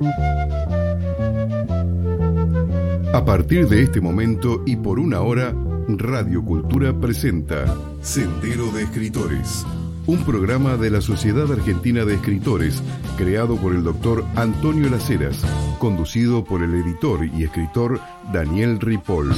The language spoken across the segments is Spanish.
A partir de este momento y por una hora, Radio Cultura presenta Sendero de Escritores, un programa de la Sociedad Argentina de Escritores, creado por el doctor Antonio Las Heras, conducido por el editor y escritor Daniel Ripoll.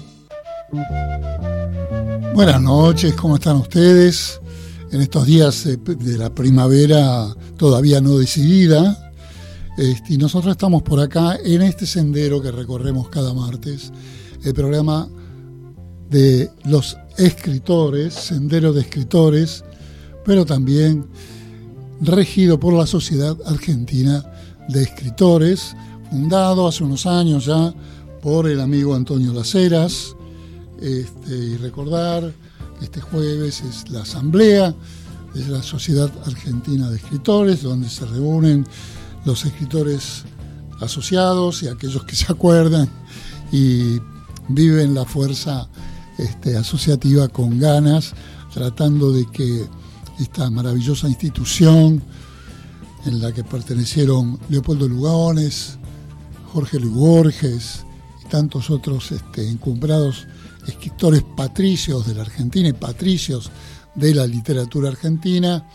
Buenas noches, ¿cómo están ustedes? En estos días de la primavera todavía no decidida, y nosotros estamos por acá en este sendero que recorremos cada martes, el programa de los escritores, Sendero de Escritores, pero también regido por la Sociedad Argentina de Escritores, fundado hace unos años ya por el amigo Antonio Las Heras. Y recordar que este jueves es la asamblea de la Sociedad Argentina de Escritores, donde se reúnen los escritores asociados y aquellos que se acuerdan y viven la fuerza asociativa con ganas, tratando de que esta maravillosa institución en la que pertenecieron Leopoldo Lugones, Jorge Luis Borges y tantos otros encumbrados escritores patricios de la Argentina y patricios de la literatura argentina,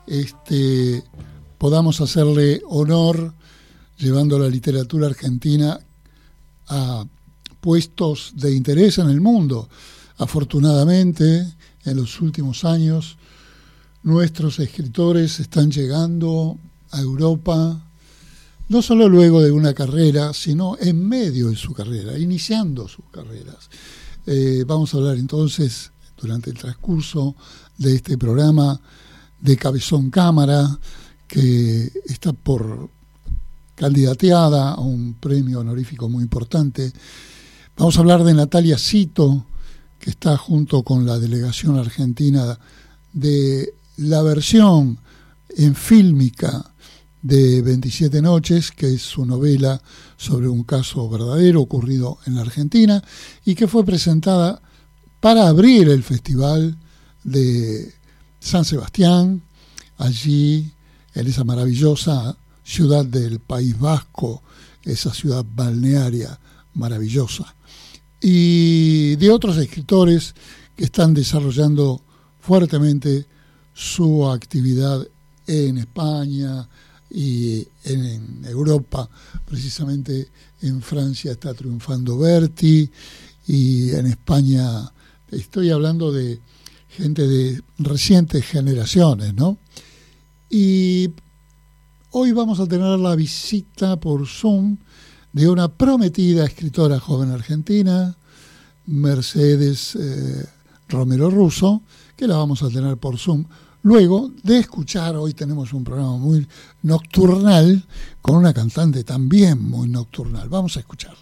podamos hacerle honor llevando la literatura argentina a puestos de interés en el mundo. Afortunadamente, en los últimos años, nuestros escritores están llegando a Europa, no solo luego de una carrera, sino en medio de su carrera, iniciando sus carreras. Vamos a hablar entonces, durante el transcurso de este programa, de Cabezón Cámara, que está por candidateada a un premio honorífico muy importante. Vamos a hablar de Natalia Cito, que está junto con la delegación argentina de la versión en fílmica de 27 noches, que es su novela sobre un caso verdadero ocurrido en la Argentina y que fue presentada para abrir el Festival de San Sebastián, allí en esa maravillosa ciudad del País Vasco, esa ciudad balnearia maravillosa, y de otros escritores que están desarrollando fuertemente su actividad en España y en Europa. Precisamente en Francia está triunfando Berti y en España estoy hablando de gente de recientes generaciones, ¿no? Y hoy vamos a tener la visita por Zoom de una prometida escritora joven argentina, Mercedes Romero Russo, que la vamos a tener por Zoom. Luego de escuchar, hoy tenemos un programa muy nocturnal con una cantante también muy nocturnal. Vamos a escucharla.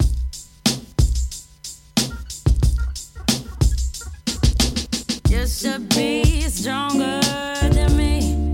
You should be stronger than me.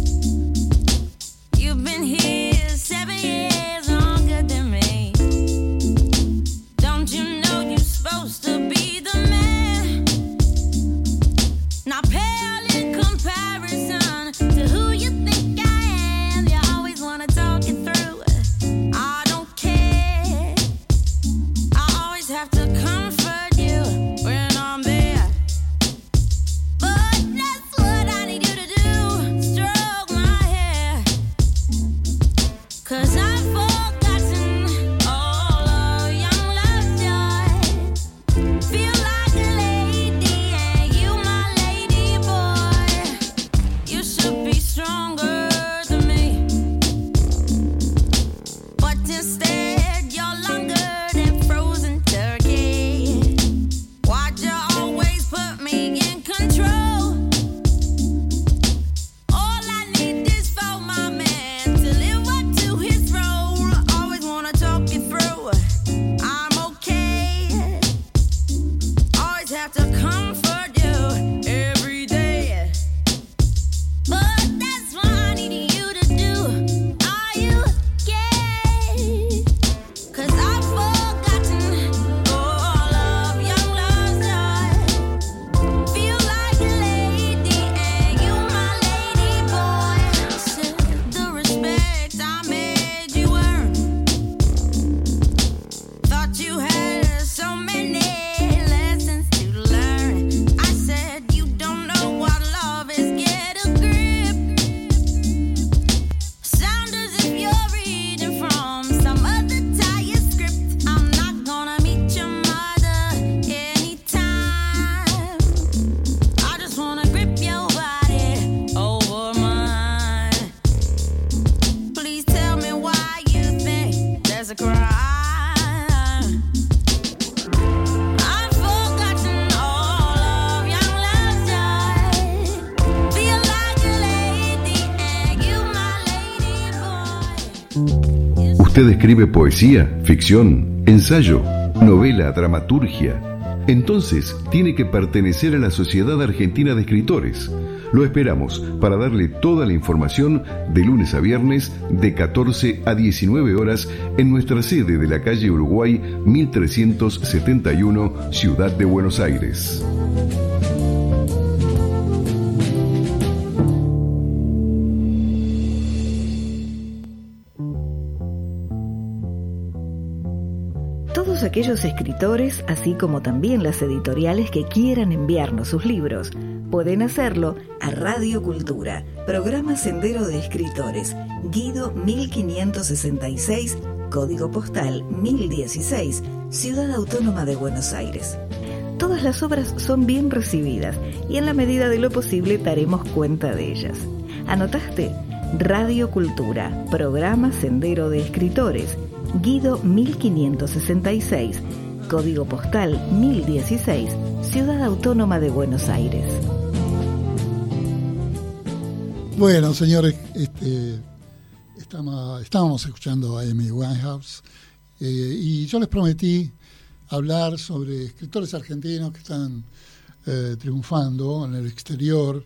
You've been here 7 years longer than me. Don't you know you're supposed to be the man? Now pale in comparison to who you think I am. You always wanna talk it through. I don't care. I always have to comfort you when I'm there. But that's what I need you to do, stroke my hair. 'Cause I've forgotten all of young love's joy. Feel like a lady and you my lady boy. You should be stronger than me. But instead you're longer than frozen turkey. Why'd you always put me in control? All I need is for my man to live up to his role. Always wanna talk it through. I'm okay. Always have to comfort you every day. But that's what I need you to do. Are you gay? tears I cry. I've forgotten all of young love's joy. Feel like a lady and you my lady boy. ¿Usted escribe poesía, ficción, ensayo, novela, dramaturgia? Entonces tiene que pertenecer a la Sociedad Argentina de Escritores. Lo esperamos para darle toda la información de lunes a viernes de 14 a 19 horas en nuestra sede de la calle Uruguay 1371, Ciudad de Buenos Aires. Todos aquellos escritores, así como también las editoriales que quieran enviarnos sus libros, pueden hacerlo a Radio Cultura, programa Sendero de Escritores, Guido 1566, código postal 1016, Ciudad Autónoma de Buenos Aires. Todas las obras son bien recibidas y en la medida de lo posible daremos cuenta de ellas. ¿Anotaste? Radio Cultura, programa Sendero de Escritores, Guido 1566, código postal 1016, Ciudad Autónoma de Buenos Aires. Bueno, señores, estábamos escuchando a Amy Winehouse y yo les prometí hablar sobre escritores argentinos que están triunfando en el exterior,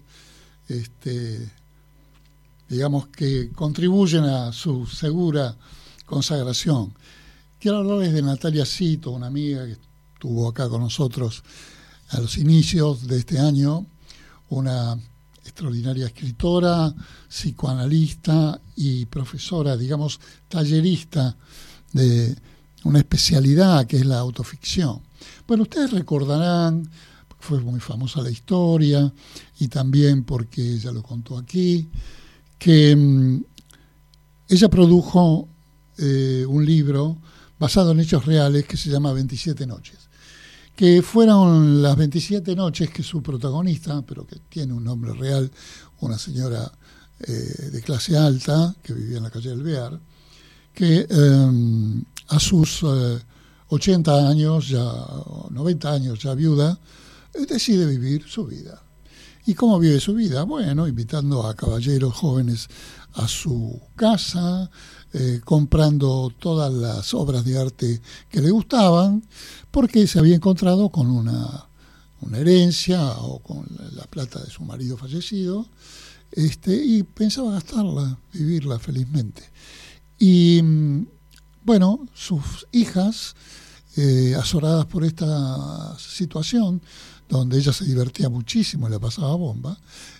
digamos que contribuyen a su segura consagración. Quiero hablarles de Natalia Cito, una amiga que estuvo acá con nosotros a los inicios de este año, una extraordinaria escritora, psicoanalista y profesora, digamos, tallerista de una especialidad que es la autoficción. Bueno, ustedes recordarán, fue muy famosa la historia y también porque ella lo contó aquí, que ella produjo un libro basado en hechos reales que se llama 27 noches, que fueron las 27 noches que su protagonista, pero que tiene un nombre real, una señora de clase alta que vivía en la calle del Bear, que a sus 80 años, ya 90 años, ya viuda, decide vivir su vida. ¿Y cómo vive su vida? Bueno, invitando a caballeros jóvenes a su casa, comprando todas las obras de arte que le gustaban, porque se había encontrado con una herencia o con la plata de su marido fallecido, y pensaba gastarla, vivirla felizmente. Y bueno, sus hijas, azoradas por esta situación, donde ella se divertía muchísimo y la pasaba bomba,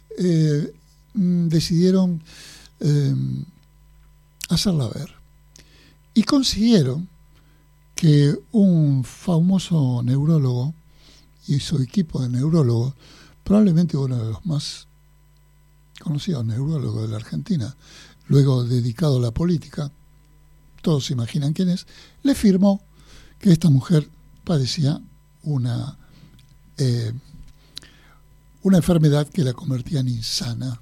decidieron hacerla ver. Y consiguieron que un famoso neurólogo y su equipo de neurólogos, probablemente uno de los más conocidos neurólogos de la Argentina, luego dedicado a la política, todos se imaginan quién es, le firmó que esta mujer padecía una enfermedad que la convertía en insana.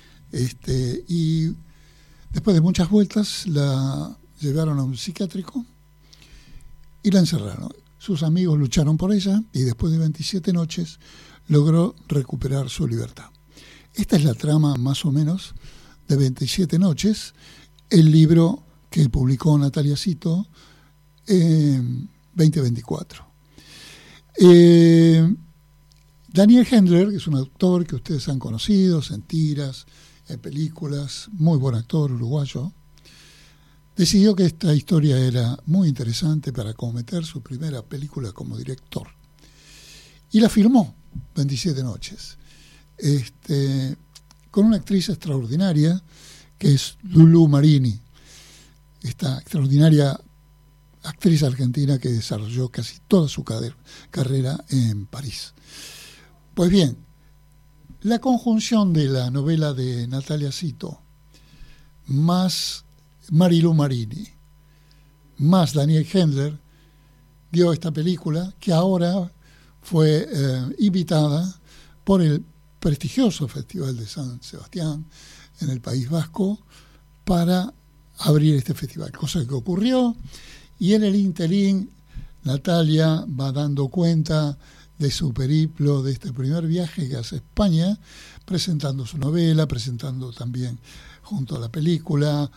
Y después de muchas vueltas la llevaron a un psiquiátrico y la encerraron. Sus amigos lucharon por ella y después de 27 noches logró recuperar su libertad. Esta es la trama más o menos de 27 noches, el libro que publicó Natalia Cito en 2024. Daniel Hendler, que es un autor que ustedes han conocido en tiras, en películas, muy buen actor uruguayo, decidió que esta historia era muy interesante para cometer su primera película como director. Y la filmó 27 noches, con una actriz extraordinaria que es Lulú Marini, esta extraordinaria actriz argentina que desarrolló casi toda su carrera en París. Pues bien, la conjunción de la novela de Natalia Cito, más Marilu Marini, más Daniel Hendler, dio esta película que ahora fue invitada por el prestigioso Festival de San Sebastián en el País Vasco para abrir este festival, cosa que ocurrió, y en el interín Natalia va dando cuenta de su periplo, de este primer viaje que hace a España, presentando su novela, presentando también junto a la película,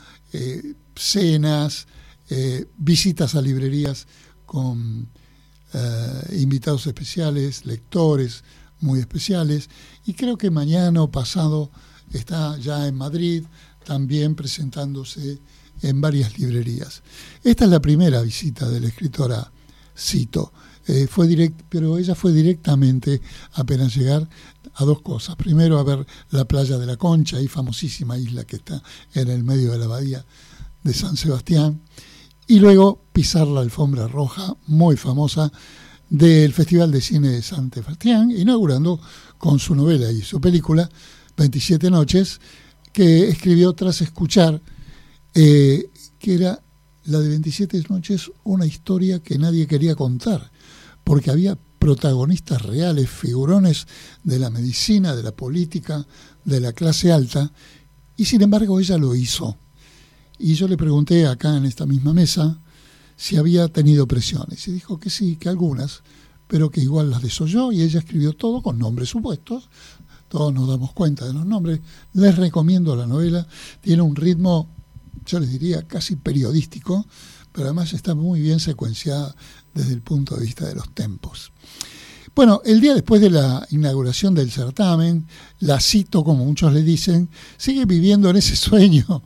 cenas, visitas a librerías con invitados especiales, lectores muy especiales, y creo que mañana o pasado está ya en Madrid también presentándose en varias librerías. Esta es la primera visita de la escritora Cito, pero ella fue directamente, apenas llegar, a dos cosas. Primero, a ver la playa de la Concha, ahí famosísima isla que está en el medio de la bahía de San Sebastián, y luego pisar la alfombra roja, muy famosa, del Festival de Cine de San Sebastián, inaugurando con su novela y su película 27 noches, que escribió tras escuchar que era la de 27 noches, una historia que nadie quería contar, porque había protagonistas reales, figurones de la medicina, de la política, de la clase alta, y sin embargo ella lo hizo. Y yo le pregunté acá en esta misma mesa si había tenido presiones, y dijo que sí, que algunas, pero que igual las desoyó, y ella escribió todo con nombres supuestos. Todos nos damos cuenta de los nombres. Les recomiendo la novela, tiene un ritmo, yo les diría, casi periodístico, pero además está muy bien secuenciada desde el punto de vista de los tempos. Bueno, el día después de la inauguración del certamen, la Cito, como muchos le dicen, sigue viviendo en ese sueño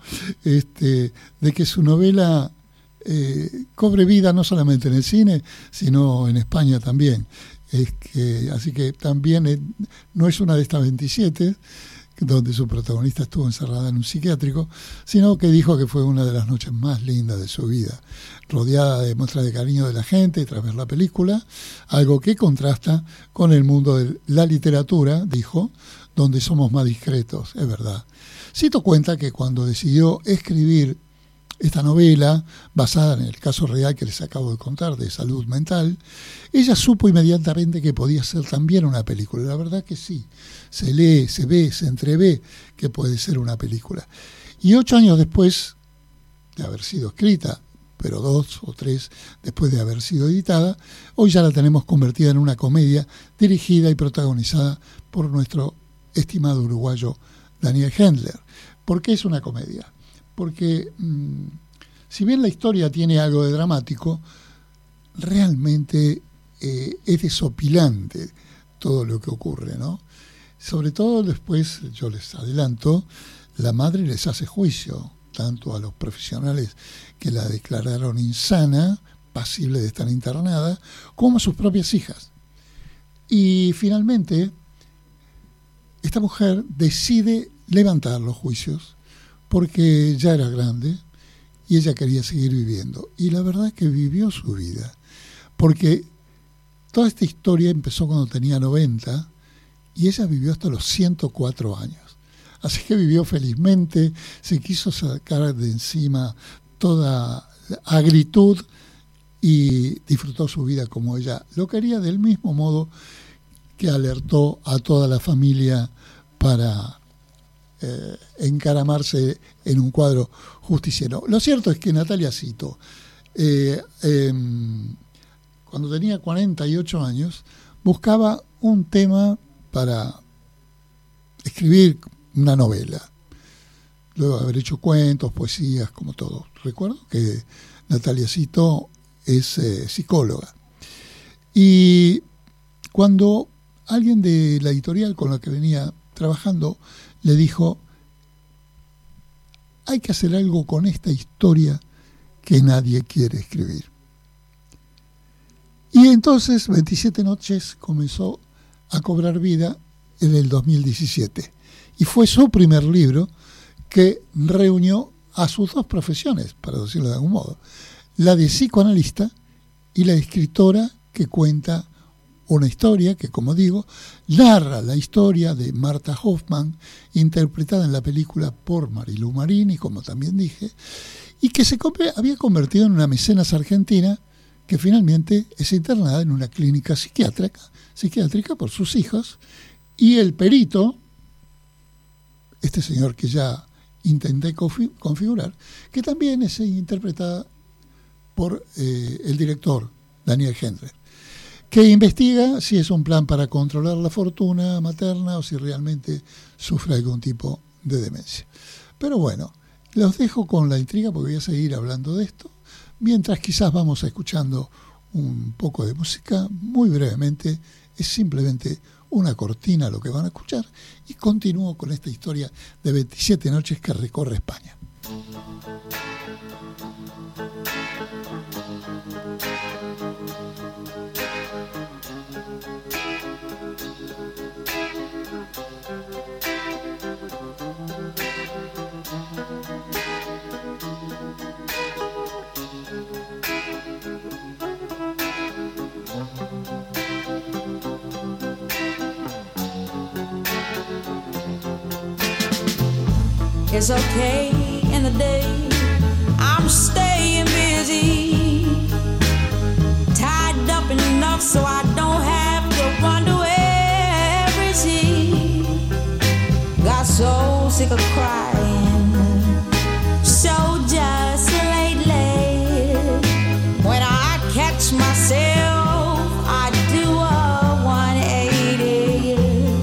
de que su novela cobre vida no solamente en el cine, sino en España también. Así que también no es una de estas 27, donde su protagonista estuvo encerrada en un psiquiátrico, sino que dijo que fue una de las noches más lindas de su vida, rodeada de muestras de cariño de la gente tras ver la película, algo que contrasta con el mundo de la literatura, dijo, donde somos más discretos, es verdad. Cito cuenta que cuando decidió escribir esta novela, basada en el caso real que les acabo de contar de salud mental, ella supo inmediatamente que podía ser también una película. La verdad que sí, se lee, se ve, se entrevé que puede ser una película. Y 8 años después de haber sido escrita, pero 2 o 3 después de haber sido editada, hoy ya la tenemos convertida en una comedia dirigida y protagonizada por nuestro estimado uruguayo Daniel Hendler. ¿Por qué es una comedia? Porque si bien la historia tiene algo de dramático, realmente es desopilante todo lo que ocurre, ¿no? Sobre todo después, yo les adelanto, la madre les hace juicio, tanto a los profesionales que la declararon insana, pasible de estar internada, como a sus propias hijas. Y finalmente, esta mujer decide levantar los juicios, porque ya era grande y ella quería seguir viviendo. Y la verdad es que vivió su vida, porque toda esta historia empezó cuando tenía 90 y ella vivió hasta los 104 años. Así que vivió felizmente, se quiso sacar de encima toda la agritud y disfrutó su vida como ella lo quería, del mismo modo que alertó a toda la familia para encaramarse en un cuadro justiciero. Lo cierto es que Natalia Cito, cuando tenía 48 años, buscaba un tema para escribir una novela. Luego de haber hecho cuentos, poesías, como todo. Recuerdo que Natalia Cito es psicóloga. Y cuando alguien de la editorial con la que venía trabajando le dijo: hay que hacer algo con esta historia que nadie quiere escribir. Y entonces 27 noches comenzó a cobrar vida en el 2017. Y fue su primer libro que reunió a sus dos profesiones, para decirlo de algún modo, la de psicoanalista y la de escritora, que cuenta una historia que, como digo, narra la historia de Marta Hoffman, interpretada en la película por Marilu Marini, como también dije, y que se había convertido en una mecenas argentina que finalmente es internada en una clínica psiquiátrica por sus hijos, y el perito, este señor que ya intenté configurar, que también es interpretada por el director Daniel Hendler, que investiga si es un plan para controlar la fortuna materna o si realmente sufre algún tipo de demencia. Pero bueno, los dejo con la intriga porque voy a seguir hablando de esto, mientras quizás vamos escuchando un poco de música muy brevemente. Es simplemente una cortina lo que van a escuchar y continúo con esta historia de 27 noches que recorre España. It's okay in the day, I'm staying busy, tied up enough so I don't have to wonder where is he. Got so sick of crying, so just lately, when I catch myself, I do a 180.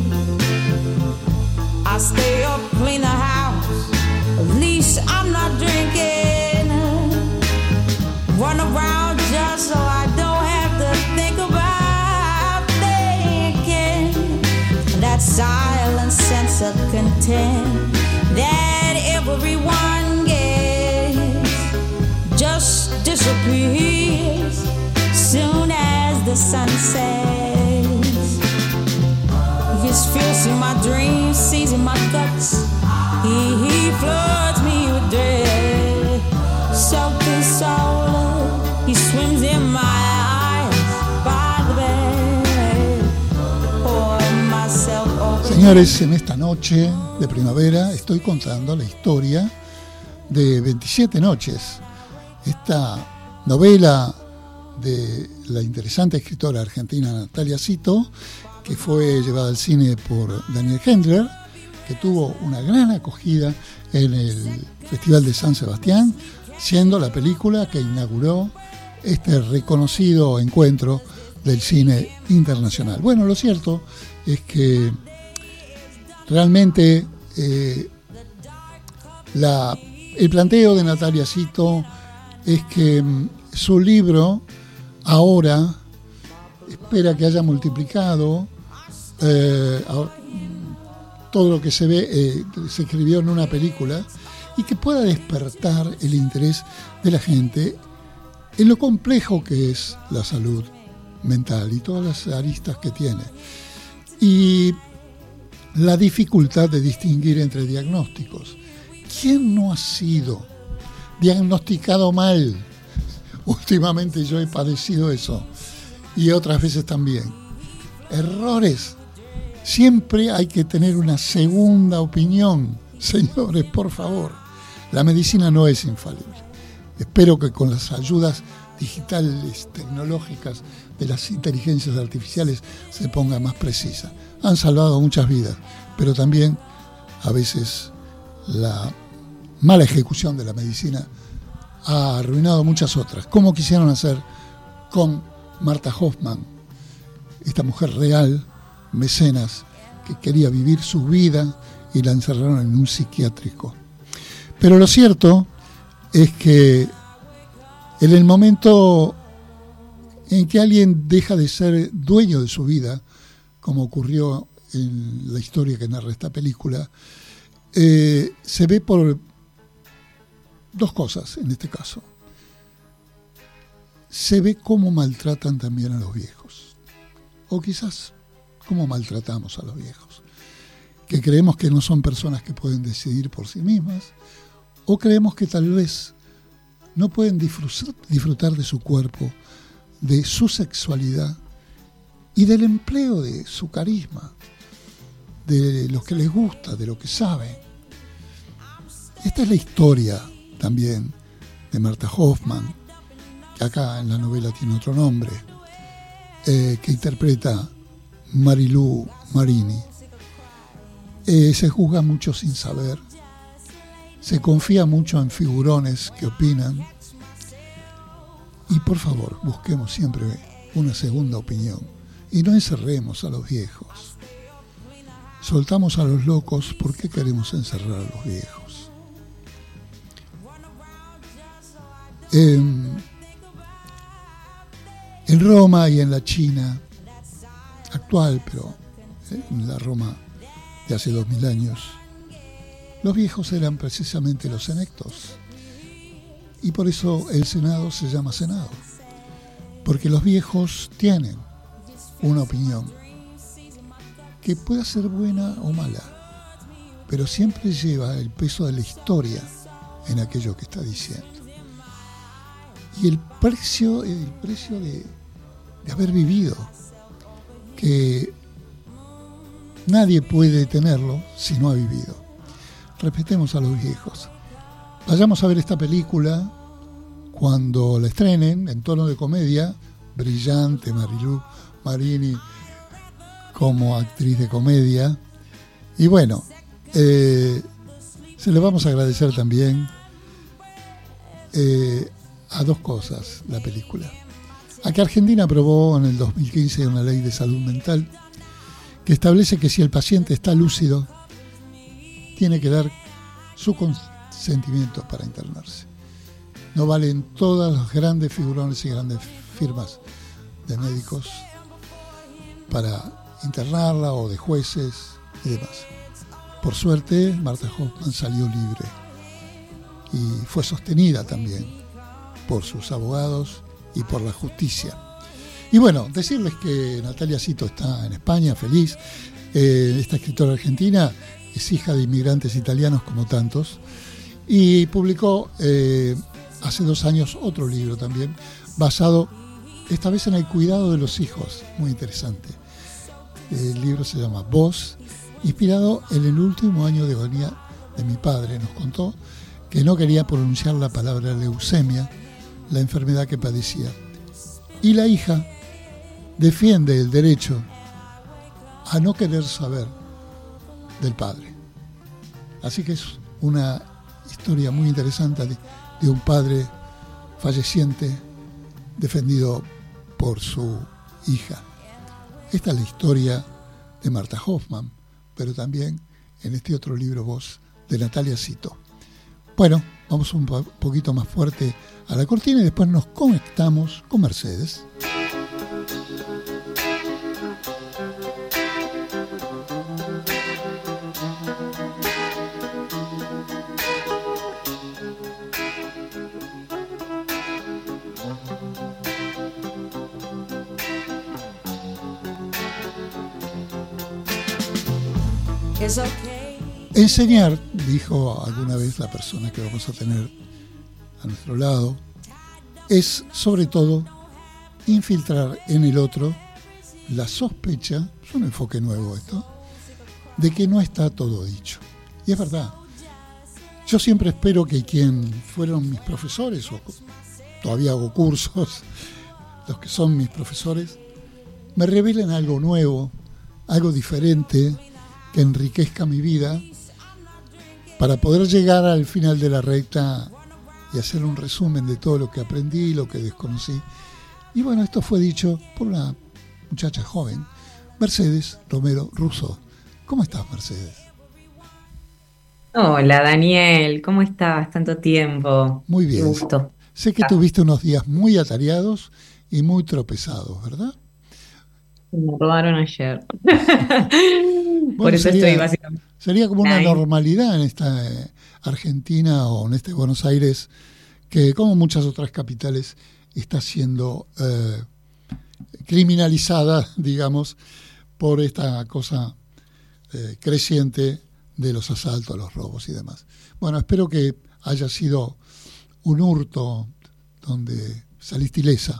I stay up, clean the house, at least I'm not drinking. Run around just so I don't have to think about thinking. That silent sense of content that everyone gets just disappears soon as the sun sets. His fierce in my dreams, seizing my guts. He floods me with dread. Self-consoled, he swims in my eyes by the bed. Pour myself over. Señores, en esta noche de primavera estoy contando la historia de 27 noches. Esta novela de la interesante escritora argentina Natalia Cito, que fue llevada al cine por Daniel Hendler, que tuvo una gran acogida en el Festival de San Sebastián, siendo la película que inauguró este reconocido encuentro del cine internacional. Bueno, lo cierto es que realmente el planteo de Natalia Cito es que su libro ahora espera que haya multiplicado todo lo que se ve, se escribió en una película, y que pueda despertar el interés de la gente en lo complejo que es la salud mental y todas las aristas que tiene, y la dificultad de distinguir entre diagnósticos. ¿Quién no ha sido diagnosticado mal? Últimamente yo he padecido eso, y otras veces también. Errores. Siempre hay que tener una segunda opinión. Señores, por favor, la medicina no es infalible. Espero que con las ayudas digitales, tecnológicas, de las inteligencias artificiales se ponga más precisa. Han salvado muchas vidas, pero también a veces la mala ejecución de la medicina ha arruinado muchas otras, como quisieron hacer con Marta Hoffman, esta mujer real, mecenas, que quería vivir su vida y la encerraron en un psiquiátrico. Pero lo cierto es que en el momento en que alguien deja de ser dueño de su vida, como ocurrió en la historia que narra esta película, se ve por dos cosas en este caso. Se ve cómo maltratan también a los viejos, o quizás cómo maltratamos a los viejos, que creemos que no son personas que pueden decidir por sí mismas, o creemos que tal vez no pueden disfrutar de su cuerpo, de su sexualidad y del empleo de su carisma, de lo que les gusta, de lo que saben. Esta es la historia también de Marta Hoffman, que acá en la novela tiene otro nombre, que interpreta Marilu Marini. Se juzga mucho sin saber, se confía mucho en figurones que opinan. Y por favor, busquemos siempre una segunda opinión y no encerremos a los viejos. Soltamos a los locos, ¿por qué queremos encerrar a los viejos? En Roma y en la China actual, pero en la Roma de hace 2000 años, los viejos eran precisamente los senectos. Y por eso el Senado se llama Senado. Porque los viejos tienen una opinión que pueda ser buena o mala, pero siempre lleva el peso de la historia en aquello que está diciendo. Y el precio de haber vivido, que nadie puede tenerlo si no ha vivido. Respetemos a los viejos. Vayamos a ver esta película cuando la estrenen, en tono de comedia, brillante Marilu Marini como actriz de comedia. Y bueno, se le vamos a agradecer también a dos cosas la película. A que Argentina aprobó en el 2015 una ley de salud mental que establece que si el paciente está lúcido, tiene que dar su consentimiento para internarse. No valen todas los grandes figurones y grandes firmas de médicos para internarla o de jueces y demás. Por suerte, Marta Hoffman salió libre y fue sostenida también por sus abogados y por la justicia. Y bueno, decirles que Natalia Cito está en España, feliz. Esta escritora argentina es hija de inmigrantes italianos como tantos y publicó hace 2 años otro libro también, basado esta vez en el cuidado de los hijos, muy interesante. El libro se llama Voz, inspirado en el último año de agonía de mi padre. Nos contó que no quería pronunciar la palabra leucemia, la enfermedad que padecía. Y la hija defiende el derecho a no querer saber del padre. Así que es una historia muy interesante de un padre falleciente defendido por su hija. Esta es la historia de Marta Hoffman, pero también en este otro libro Voz de Natalia Cito. Bueno, vamos un poquito más fuerte a la cortina y después nos conectamos con Mercedes. Enseñar, dijo alguna vez la persona que vamos a tener a nuestro lado, es sobre todo infiltrar en el otro la sospecha, es un enfoque nuevo esto, de que no está todo dicho. Y es verdad. Yo siempre espero que quien fueron mis profesores, o todavía hago cursos, los que son mis profesores, me revelen algo nuevo, algo diferente, que enriquezca mi vida, para poder llegar al final de la recta y hacer un resumen de todo lo que aprendí, lo que desconocí. Y bueno, esto fue dicho por una muchacha joven, Mercedes Romero Russo. ¿Cómo estás, Mercedes? Hola Daniel, ¿cómo estás? Tanto tiempo. Muy bien. Qué gusto. Sé que tuviste unos días muy atareados y muy tropezados, ¿verdad? Me robaron ayer. Por Bueno, eso estoy básicamente. sería como una Ahí. normalidad en esta Argentina o en este Buenos Aires, que como muchas otras capitales está siendo criminalizada, digamos, por esta cosa creciente de los asaltos, los robos y demás. Bueno, espero que haya sido un hurto donde saliste ilesa.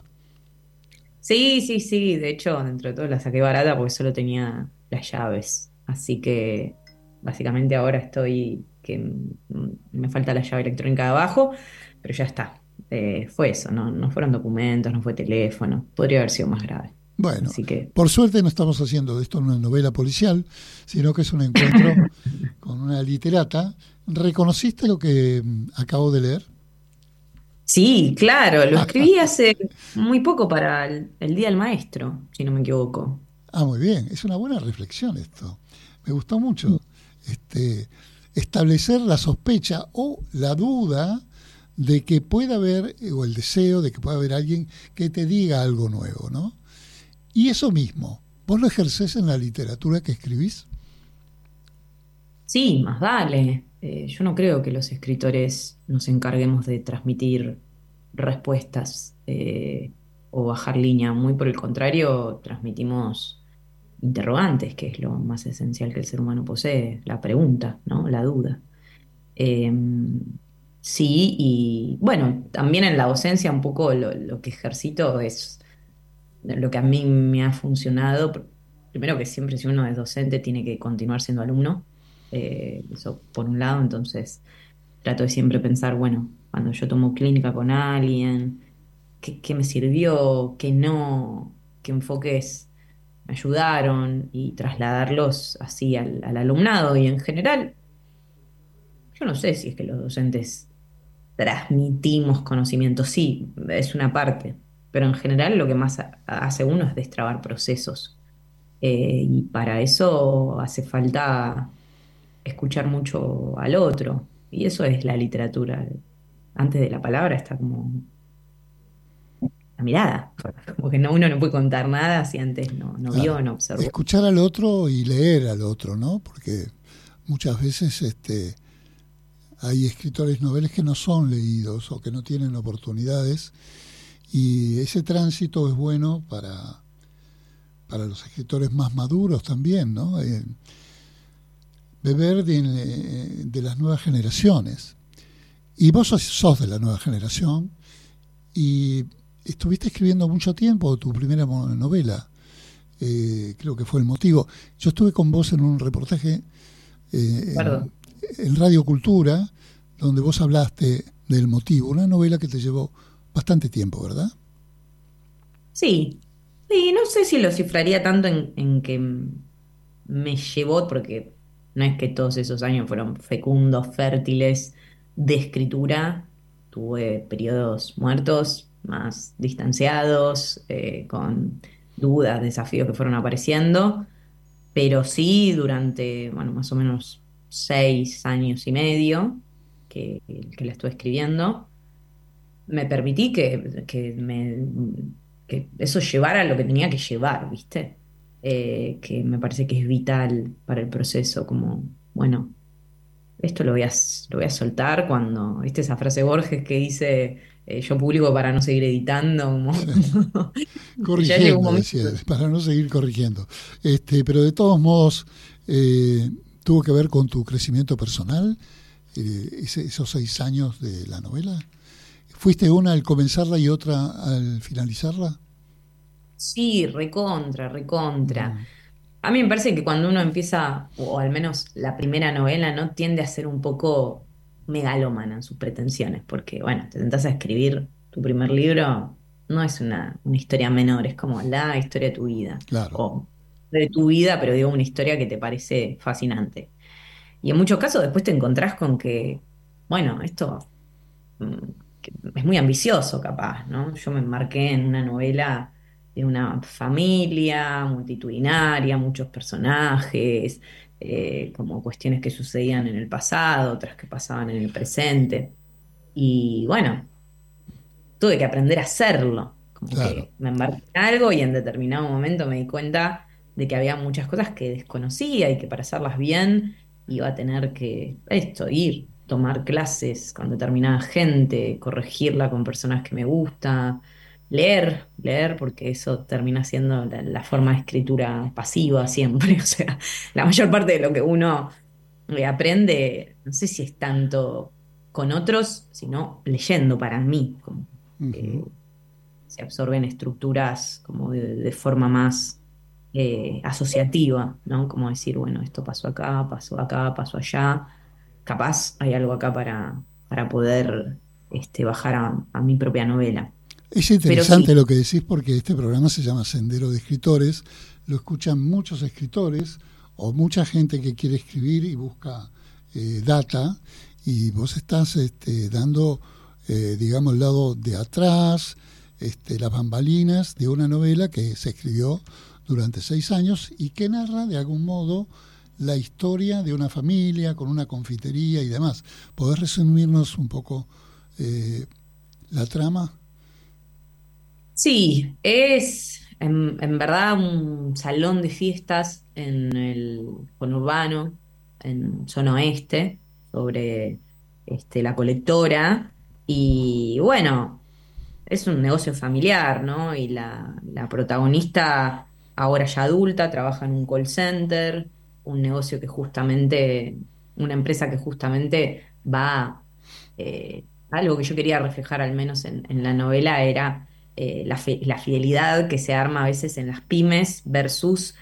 Sí. De hecho, dentro de todo la saqué barata porque solo tenía las llaves. Así que básicamente ahora estoy que me falta la llave electrónica de abajo, pero ya está. Fue eso, no fueron documentos, no fue teléfono. Podría haber sido más grave. Bueno, Así que por suerte no estamos haciendo de esto una novela policial, sino que es un encuentro con una literata. ¿Reconociste lo que acabo de leer? sí, claro, lo escribí hace muy poco para el Día del Maestro, si no me equivoco. Ah, muy bien, es una buena reflexión esto. Me gustó mucho. Este, establecer la sospecha o la duda de que pueda haber, o el deseo de que pueda haber alguien que te diga algo nuevo, ¿no? Y eso mismo, ¿vos lo ejercés en la literatura que escribís? Sí, más vale. Yo no creo que los escritores nos encarguemos de transmitir respuestas o bajar línea. Muy por el contrario, transmitimos interrogantes, que es lo más esencial que el ser humano posee, la pregunta, ¿no? La duda. Eh, sí, y bueno, también en la docencia un poco lo que ejercito es lo que a mí me ha funcionado. Primero que siempre si uno es docente tiene que continuar siendo alumno, eso por un lado, entonces trato de siempre pensar, bueno, cuando yo tomo clínica con alguien, qué me sirvió, qué no, qué enfoques me ayudaron y trasladarlos así al alumnado y en general. Yo no sé si es que los docentes transmitimos conocimiento, sí, es una parte, pero en general lo que más hace uno es destrabar procesos. Y para eso hace falta escuchar mucho al otro, y eso es la literatura. Antes de la palabra está como la mirada, como que uno no puede contar nada si antes no vio, Claro. no observó. Escuchar al otro y leer al otro, ¿no? Porque muchas veces hay escritores noveles que no son leídos o que no tienen oportunidades y ese tránsito es bueno para los escritores más maduros también, ¿no? Beber de las nuevas generaciones. Y vos sos de la nueva generación y estuviste escribiendo mucho tiempo tu primera novela. Creo que fue El Motivo. Yo estuve con vos en un reportaje Perdón. en Radio Cultura, donde vos hablaste del Motivo, una novela que te llevó bastante tiempo, ¿verdad? Sí, sí, no sé si lo cifraría tanto en que me llevó, porque no es que todos esos años fueron fecundos, fértiles de escritura. Tuve periodos muertos, más distanciados, con dudas, desafíos que fueron apareciendo, pero sí durante, bueno, más o menos 6 años y medio que la estuve escribiendo me permití que eso llevara lo que tenía que llevar, ¿viste? Que me parece que es vital para el proceso, como, bueno, esto lo voy a soltar cuando, ¿viste esa frase de Borges que dice, yo publico para no seguir editando? Ya llegó un Corrigiendo, momento. decía, para no seguir corrigiendo. Pero de todos modos, tuvo que ver con tu crecimiento personal, esos 6 años de la novela. ¿Fuiste una al comenzarla y otra al finalizarla? Sí, recontra, recontra. Mm, A mí me parece que cuando uno empieza, o al menos la primera novela, ¿no? Tiende a ser un poco megalómana en sus pretensiones, porque, bueno, te sentás a escribir tu primer libro, no es una historia menor, es como la historia de tu vida, claro, o de tu vida, pero digo, una historia que te parece fascinante. Y en muchos casos después te encontrás con que, bueno, esto mm, que es muy ambicioso capaz, ¿no? Yo me embarqué en una novela de una familia multitudinaria, muchos personajes, como cuestiones que sucedían en el pasado, otras que pasaban en el presente. Y bueno, tuve que aprender a hacerlo, como claro. que me embarqué en algo y en determinado momento me di cuenta de que había muchas cosas que desconocía y que para hacerlas bien iba a tener que ir, tomar clases con determinada gente, corregirla con personas que me gusta, leer, porque eso termina siendo la forma de escritura pasiva siempre, o sea, la mayor parte de lo que uno aprende, no sé si es tanto con otros, sino leyendo para mí, como Ujú. eh, se absorben estructuras como de forma más asociativa, ¿no? Como decir, bueno, esto pasó acá, pasó allá, capaz hay algo acá para poder bajar a mi propia novela. Es Pero interesante sí, lo que decís porque este programa se llama Sendero de Escritores, lo escuchan muchos escritores o mucha gente que quiere escribir y busca data, y vos estás dando, digamos, el lado de atrás, las bambalinas de una novela que se escribió durante 6 años y que narra de algún modo la historia de una familia con una confitería y demás. ¿Podés resumirnos un poco la trama? sí, es en verdad un salón de fiestas en el conurbano, en zona oeste, sobre la colectora. Y bueno, es un negocio familiar, ¿no? Y la protagonista, ahora ya adulta, trabaja en un call center, un negocio que justamente, una empresa que justamente va, algo que yo quería reflejar al menos en la novela era la fidelidad que se arma a veces en las pymes versus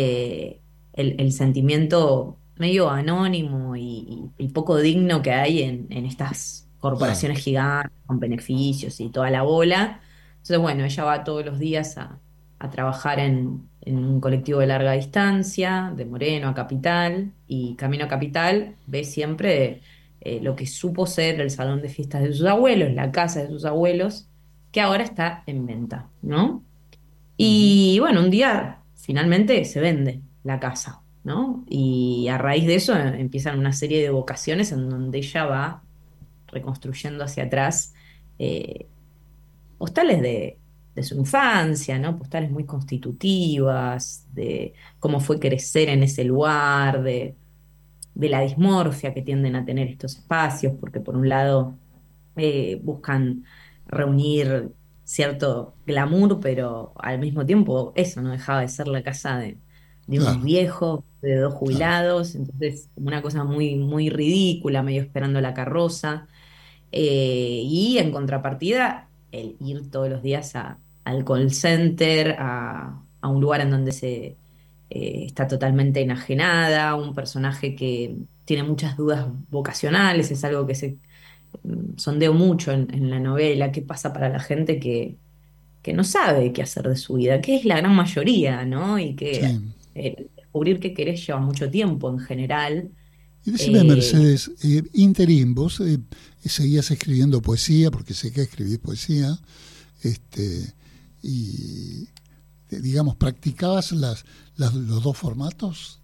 el sentimiento medio anónimo y poco digno que hay en estas Claro. corporaciones gigantes con beneficios y toda la bola. Entonces, bueno, ella va todos los días a trabajar en un colectivo de larga distancia, de Moreno a Capital, y camino a Capital ve siempre lo que supo ser el salón de fiestas de sus abuelos, la casa de sus abuelos, que ahora está en venta, ¿no? Ujú. Y bueno, un día finalmente se vende la casa, ¿no? Y a raíz de eso empiezan una serie de vocaciones en donde ella va reconstruyendo hacia atrás eh, postales de su infancia, ¿no? Postales muy constitutivas, de cómo fue crecer en ese lugar, de la dismorfia que tienden a tener estos espacios, porque por un lado buscan reunir cierto glamour, pero al mismo tiempo eso no dejaba de ser la casa de unos Claro, viejos, de dos claro. jubilados, entonces como una cosa muy, muy ridícula, medio esperando la carroza. Y en contrapartida, el ir todos los días al call center, a un lugar en donde está totalmente enajenada, un personaje que tiene muchas dudas vocacionales, es algo que se sondeo mucho en la novela, qué pasa para la gente que no sabe qué hacer de su vida, que es la gran mayoría, ¿no? Y que Sí. descubrir qué querés lleva mucho tiempo en general. Y decime, Eh, Mercedes, interín, vos seguías escribiendo poesía, porque sé que escribís poesía, este, y digamos, ¿practicabas los dos formatos?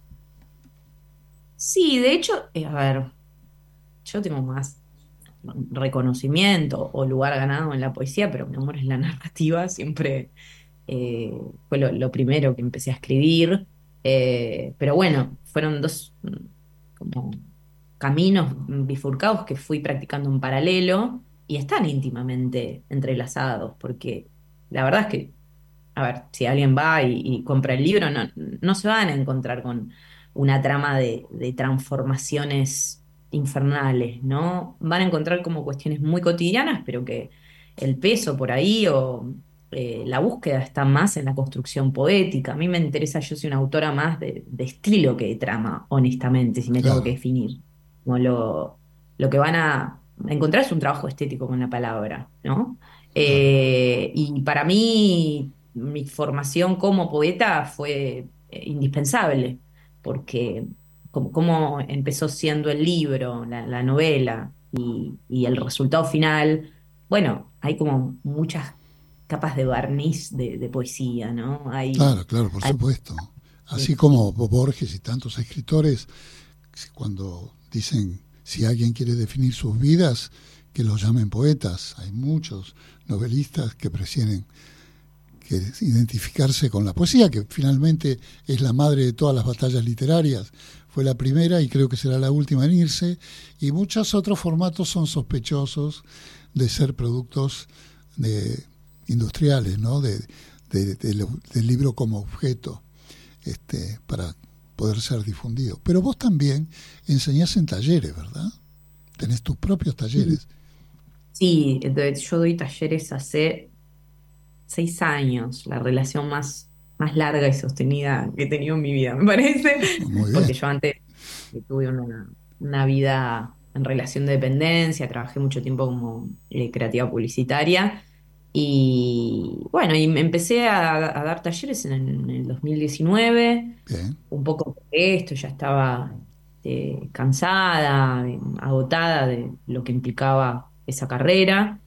sí, de hecho, a ver, yo tengo más reconocimiento o lugar ganado en la poesía, pero mi amor es la narrativa, siempre fue lo primero que empecé a escribir. Pero bueno, fueron dos como caminos bifurcados que fui practicando en paralelo y están íntimamente entrelazados, porque la verdad es que a ver, si alguien va y compra el libro, no se van a encontrar con una trama de transformaciones infernales, ¿no? Van a encontrar como cuestiones muy cotidianas, pero que el peso por ahí o la búsqueda está más en la construcción poética. A mí me interesa, yo soy una autora más de estilo que de trama, honestamente, si me tengo que Claro, definir. Como lo que van a encontrar es un trabajo estético con la palabra, ¿no? claro. Y para mí, mi formación como poeta fue indispensable, porque como empezó siendo el libro, la novela, y el resultado final, bueno, hay como muchas capas de barniz de poesía, ¿no? Claro, claro, por Hay- supuesto. Así sí. como Borges y tantos escritores, cuando dicen si alguien quiere definir sus vidas, que los llamen poetas. Hay muchos novelistas que prefieren que identificarse con la poesía, que finalmente es la madre de todas las batallas literarias. Fue la primera y creo que será la última en irse, y muchos otros formatos son sospechosos de ser productos de, industriales, ¿no? Del libro como objeto, para poder ser difundido. Pero vos también enseñás en talleres, ¿verdad? Tenés tus propios talleres. Sí, entonces yo doy talleres hace 6 años, la relación más larga y sostenida que he tenido en mi vida, me parece, Muy porque bien. yo antes tuve una vida en relación de dependencia, trabajé mucho tiempo como creativa publicitaria Y bueno, y me empecé a dar talleres en el 2019, Bien, un poco por esto, ya estaba cansada, agotada de lo que implicaba esa carrera.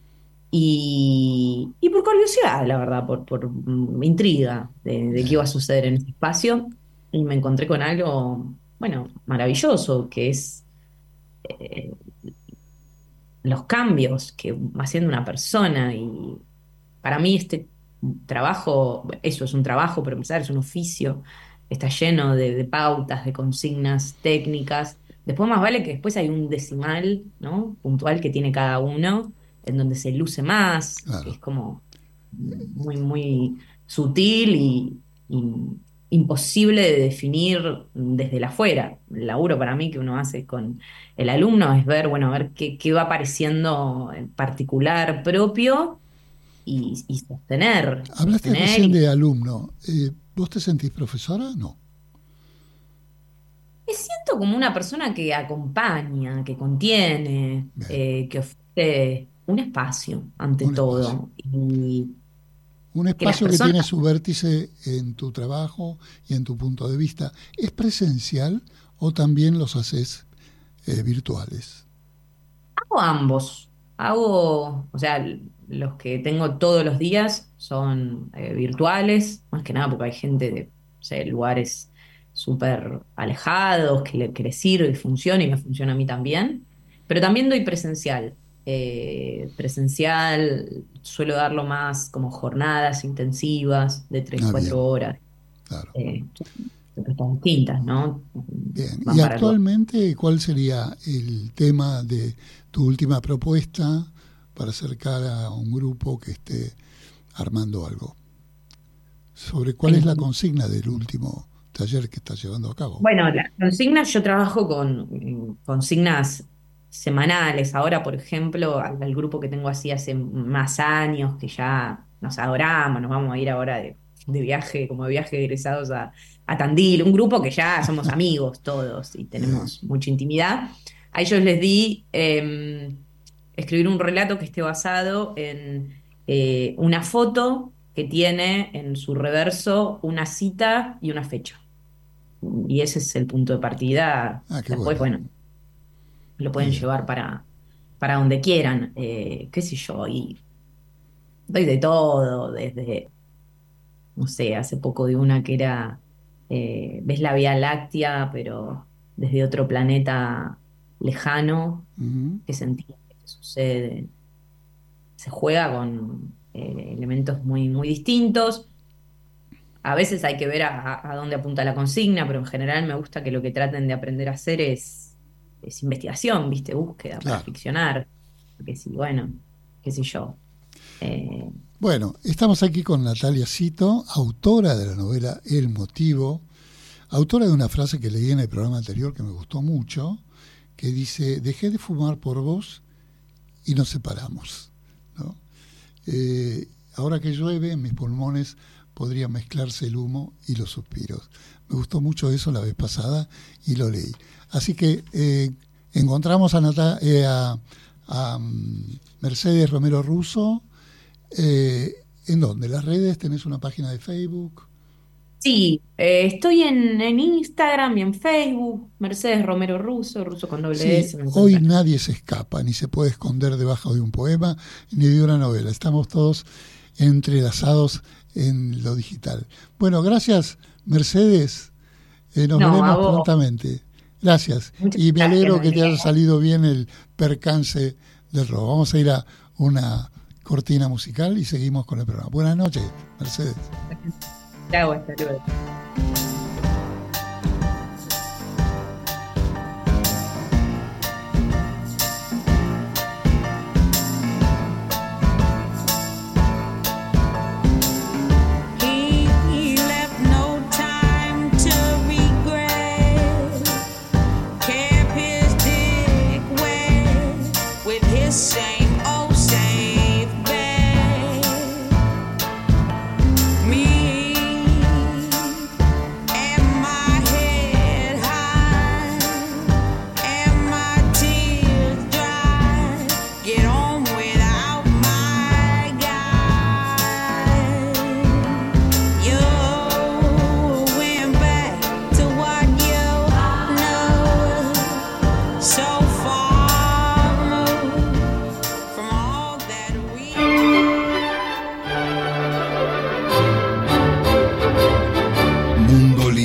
Y por curiosidad, la verdad, por intriga de qué iba a bien. suceder en ese espacio, y me encontré con algo, bueno, maravilloso, que es eh, los cambios que va haciendo una persona. Y para mí este trabajo, eso es un trabajo, pero empezar es un oficio, está lleno de pautas, de consignas técnicas. Después más vale que después hay un decimal, ¿no? Puntual que tiene cada uno, en donde se luce más, que Claro. es como muy, muy sutil y imposible de definir desde el afuera. El laburo para mí que uno hace con el alumno es ver, bueno, ver qué va apareciendo en particular propio y sostener, Hablaste sostener. recién de alumno. ¿Vos te sentís profesora? No. Me siento como una persona que acompaña, que contiene, Bien, que ofrece un espacio ante un espacio. todo. Y Un que las espacio que personas. tiene su vértice en tu trabajo y en tu punto de vista. ¿Es presencial o también los haces virtuales? Hago ambos. O sea, los que tengo todos los días son virtuales, más que nada porque hay gente de, no sé, lugares súper alejados que le sirve y funciona y me funciona a mí también. Pero también doy presencial. Presencial suelo darlo más como jornadas intensivas de tres Ah, cuatro bien, horas. claro. eh, que están distintas, ¿no? Bien. Van ¿Y para el actualmente cuál sería el tema de tu última propuesta para acercar a un grupo que esté armando algo? ¿Sobre cuál es la consigna del último taller que estás llevando a cabo? Bueno, las consignas, yo trabajo con consignas semanales. Ahora, por ejemplo, al grupo que tengo así hace más años, que ya nos adoramos, nos vamos a ir ahora de viaje, como de viaje de egresados a Tandil, un grupo que ya somos amigos todos y Bien. tenemos mucha intimidad. A ellos les di escribir un relato que esté basado en una foto que tiene en su reverso una cita y una fecha. Y ese es el punto de partida. Ah, qué Después, bueno. bueno, lo pueden Bien. llevar para donde quieran, qué sé yo, y doy de todo, desde, no sé, hace poco de una que era, ves la Vía Láctea, pero desde otro planeta lejano, Ujú. qué se entiende, qué sucede. Se juega con elementos muy, muy distintos. A veces hay que ver a dónde apunta la consigna, pero en general me gusta que lo que traten de aprender a hacer es investigación, ¿viste? Búsqueda para Claro. ficcionar. Porque sí, bueno, qué sé yo. Eh, Bueno, estamos aquí con Natalia Cito, autora de la novela El Motivo, autora de una frase que leí en el programa anterior que me gustó mucho, que dice: dejé de fumar por vos y nos separamos, ¿no? Ahora que llueve, en mis pulmones podría mezclarse el humo y los suspiros. Me gustó mucho eso la vez pasada y lo leí. Así que encontramos a Mercedes Romero Russo. ¿En dónde? ¿Las redes? ¿Tenés una página de Facebook? sí, estoy en Instagram y en Facebook, Mercedes Romero Russo, Russo con doble Sí, S, me hoy encuentran. nadie se escapa, ni se puede esconder debajo de un poema, ni de una novela. Estamos todos entrelazados en lo digital. Bueno, gracias, Mercedes. Nos No, a veremos vos. prontamente. Gracias. Muchas Y me gracias, alegro que te haya Daniel. salido bien el percance del robo. Vamos a ir a una cortina musical y seguimos con el programa. Buenas noches, Mercedes. Chao, hasta luego. He left no time to regret. Kept his dick wet with his same old safe bet. Me,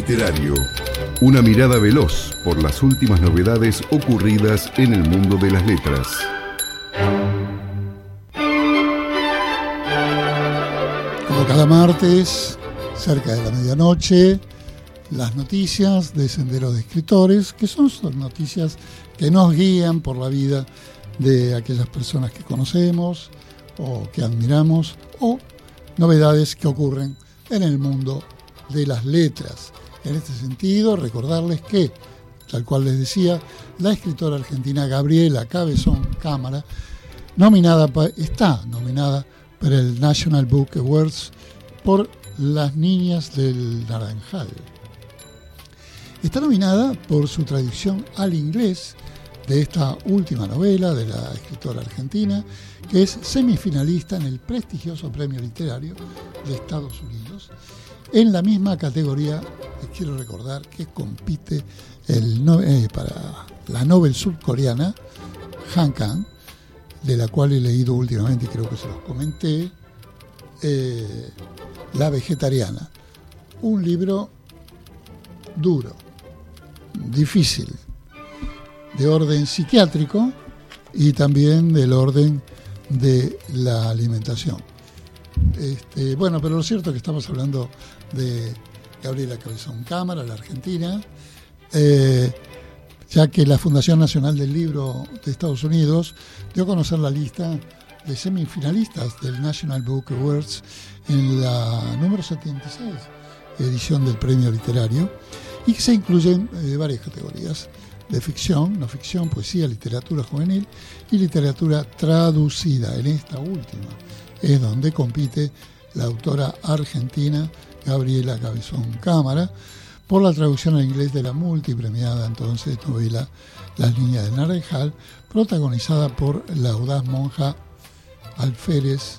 literario. Una mirada veloz por las últimas novedades ocurridas en el mundo de las letras. Como cada martes, cerca de la medianoche, las noticias de Sendero de Escritores, que son noticias que nos guían por la vida de aquellas personas que conocemos o que admiramos, o novedades que ocurren en el mundo de las letras. En este sentido, recordarles que, tal cual les decía, la escritora argentina Gabriela Cabezón Cámara está nominada para el National Book Awards por Las Niñas del Naranjal. Está nominada por su traducción al inglés de esta última novela de la escritora argentina, que es semifinalista en el prestigioso premio literario de Estados Unidos. En la misma categoría, les quiero recordar que compite para la Nobel surcoreana Han Kang, de la cual he leído últimamente y creo que se los comenté, La Vegetariana. Un libro duro, difícil, de orden psiquiátrico y también del orden de la alimentación. Bueno, pero lo cierto es que estamos hablando de Gabriela Cabezón Cámara, la argentina, ya que la Fundación Nacional del Libro de Estados Unidos dio a conocer la lista de semifinalistas del National Book Awards en la número 76 edición del premio literario, y que se incluyen varias categorías de ficción, no ficción, poesía, literatura juvenil y literatura traducida. En esta última es donde compite la autora argentina Gabriela Cabezón Cámara por la traducción al inglés de la multipremiada entonces novela Las Niñas del Naranjal, protagonizada por la audaz monja alférez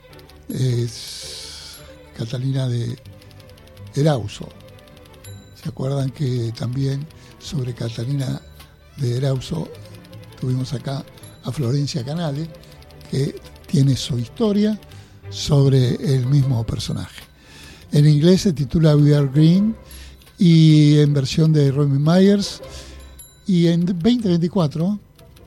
Catalina de Erauso. ¿Se acuerdan que también sobre Catalina de Erauso tuvimos acá a Florencia Canale, que tiene su historia sobre el mismo personaje? En inglés se titula We Are Green y en versión de Romy Myers, y en 2024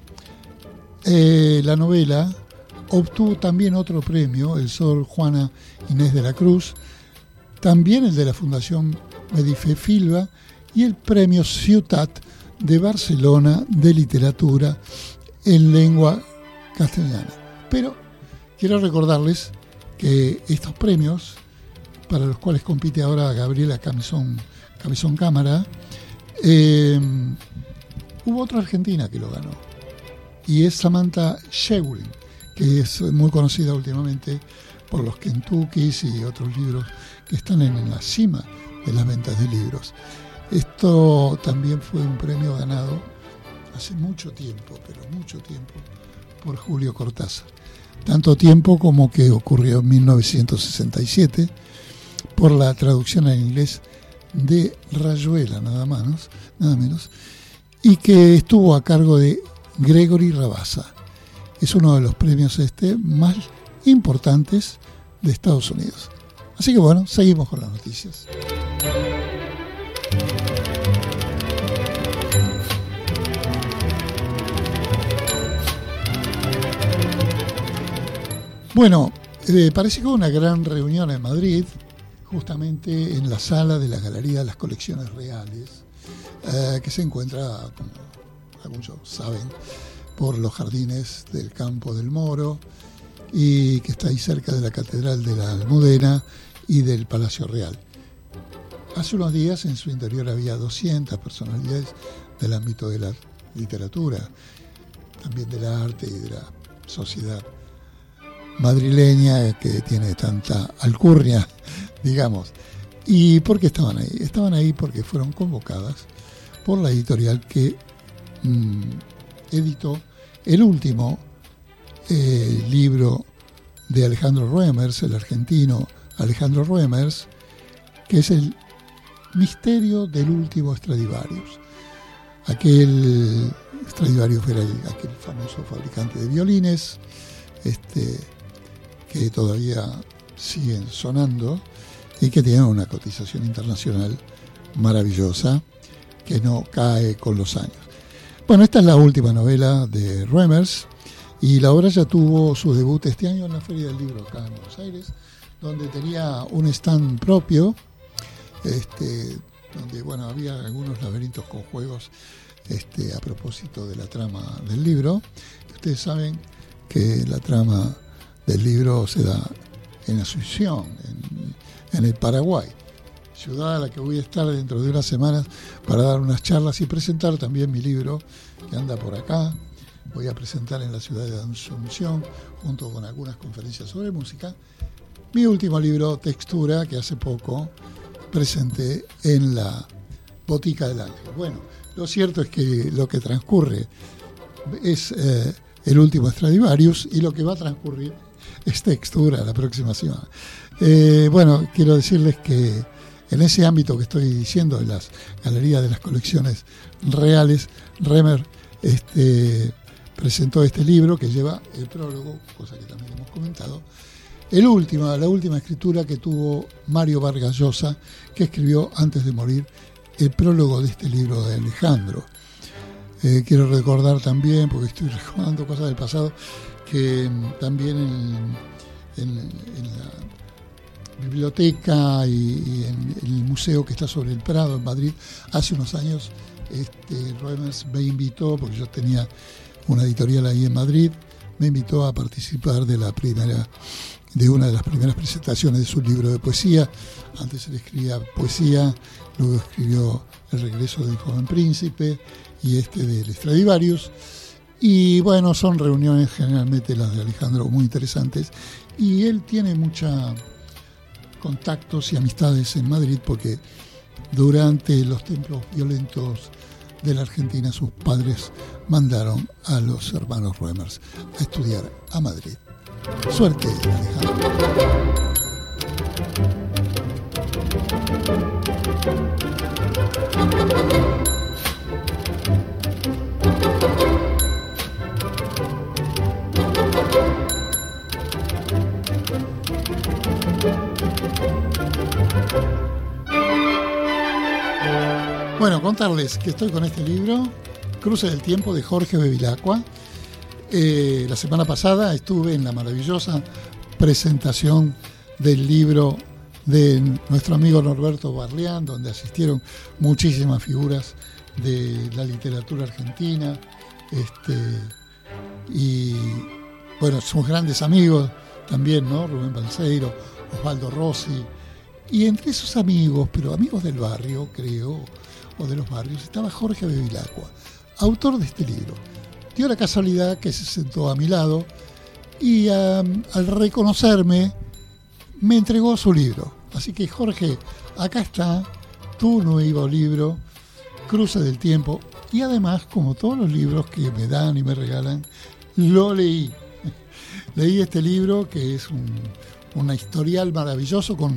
la novela obtuvo también otro premio, el Sor Juana Inés de la Cruz, también el de la Fundación Medife Filba, y el premio Ciutat de Barcelona de literatura en lengua castellana. Pero quiero recordarles que estos premios, para los cuales compite ahora Gabriela Cabezón Cámara, hubo otra argentina que lo ganó, y es Samantha Schweblin, que es muy conocida últimamente por los Kentuckys y otros libros que están en la cima de las ventas de libros. Esto también fue un premio ganado hace mucho tiempo, pero mucho tiempo, por Julio Cortázar. Tanto tiempo como que ocurrió en 1967 por la traducción al inglés de Rayuela, nada menos, y que estuvo a cargo de Gregory Rabassa. Es uno de los premios más importantes de Estados Unidos. Así que bueno, seguimos con las noticias. Bueno, parece que hubo una gran reunión en Madrid, justamente en la sala de la Galería de las Colecciones Reales, que se encuentra, como algunos saben, por los jardines del Campo del Moro, y que está ahí cerca de la Catedral de la Almudena y del Palacio Real. Hace unos días en su interior había 200 personalidades del ámbito de la literatura, también del arte y de la sociedad madrileña, que tiene tanta alcurnia, digamos. ¿Y por qué estaban ahí? Estaban ahí porque fueron convocadas por la editorial que editó el último libro de Alejandro Roemers, el argentino Alejandro Roemers, que es El misterio del último Stradivarius. Aquel Stradivarius era aquel famoso fabricante de violines, que todavía siguen sonando y que tienen una cotización internacional maravillosa que no cae con los años. Bueno, esta es la última novela de Reimers y la obra ya tuvo su debut este año en la Feria del Libro acá en Buenos Aires, donde tenía un stand propio, donde bueno, había algunos laberintos con juegos a propósito de la trama del libro. Ustedes saben que la trama del libro se da en Asunción, en el Paraguay, ciudad a la que voy a estar dentro de unas semanas para dar unas charlas y presentar también mi libro que anda por acá. Voy a presentar en la ciudad de Asunción, junto con algunas conferencias sobre música, mi último libro, Textura, que hace poco presenté en la Botica del Ángel. Bueno, lo cierto es que lo que transcurre es el último Stradivarius y lo que va a transcurrir es Textura la próxima semana. Bueno, quiero decirles que en ese ámbito que estoy diciendo, de las galerías de las colecciones reales, Reimers presentó este libro que lleva el prólogo, cosa que también hemos comentado, la última escritura que tuvo Mario Vargas Llosa, que escribió antes de morir el prólogo de este libro de Alejandro. Quiero recordar también, porque estoy recordando cosas del pasado, que también en la biblioteca y en el museo que está sobre el Prado en Madrid, hace unos años Reimers me invitó, porque yo tenía una editorial ahí en Madrid, me invitó a participar de una de las primeras presentaciones de su libro de poesía. Antes él escribía poesía, luego escribió El regreso del joven príncipe y del Stradivarius. Y bueno, son reuniones generalmente las de Alejandro muy interesantes, y él tiene muchos contactos y amistades en Madrid porque durante los tiempos violentos de la Argentina sus padres mandaron a los hermanos Reimers a estudiar a Madrid. Suerte, Alejandro. Bueno, contarles que estoy con este libro, Cruce del Tiempo, de Jorge Bevilacqua. La semana pasada estuve en la maravillosa presentación del libro de nuestro amigo Norberto Barlián, donde asistieron muchísimas figuras de la literatura argentina, y bueno, somos grandes amigos también, ¿no? Rubén Balseiro, Osvaldo Rossi, y entre esos amigos, pero amigos del barrio, creo, o de los barrios, estaba Jorge Bevilacqua, autor de este libro. Dio la casualidad que se sentó a mi lado y al reconocerme me entregó su libro. Así que, Jorge, acá está tu nuevo libro, Cruce del Tiempo, y además, como todos los libros que me dan y me regalan, lo leí. Leí este libro, que es un historial maravilloso con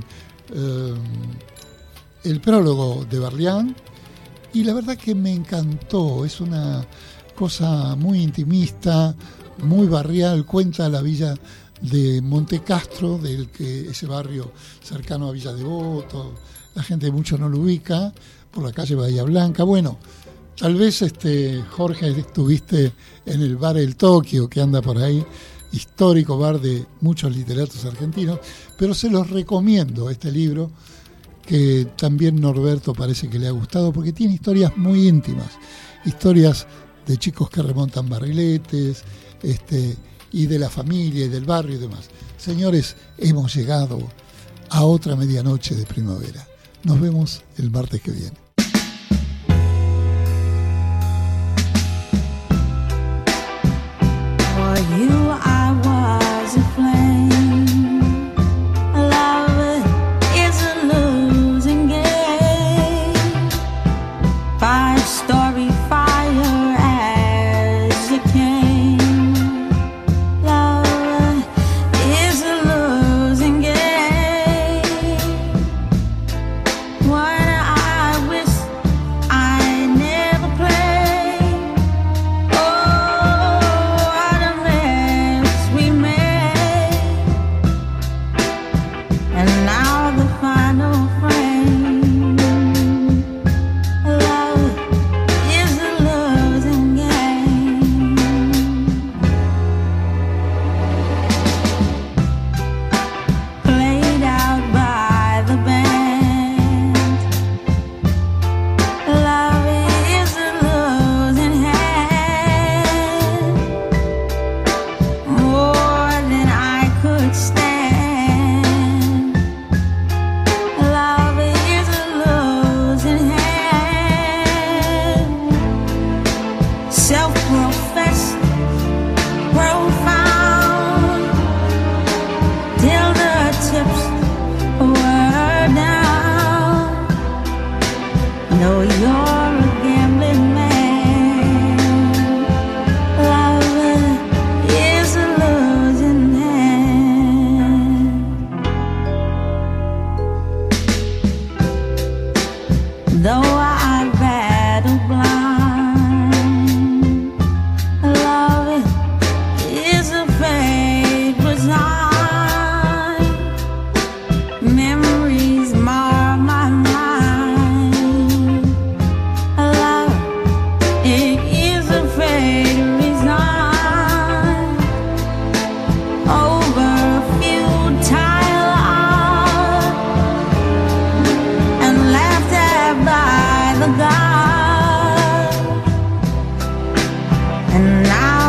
el prólogo de Barlián, y la verdad que me encantó. Es una cosa muy intimista, muy barrial, cuenta la villa de Montecastro, ese barrio cercano a Villa Devoto. La gente mucho no lo ubica, por la calle Bahía Blanca. Bueno, tal vez Jorge, estuviste en el bar El Tokio, que anda por ahí, histórico bar de muchos literatos argentinos, pero se los recomiendo este libro, que también Norberto parece que le ha gustado, porque tiene historias muy íntimas, historias de chicos que remontan barriletes, y de la familia y del barrio y demás. Señores, hemos llegado a otra medianoche de primavera. Nos vemos el martes que viene. For you I was a flame. Love is a losing game. 5-story fire as you came. Love is a losing game. What I wish the God, and now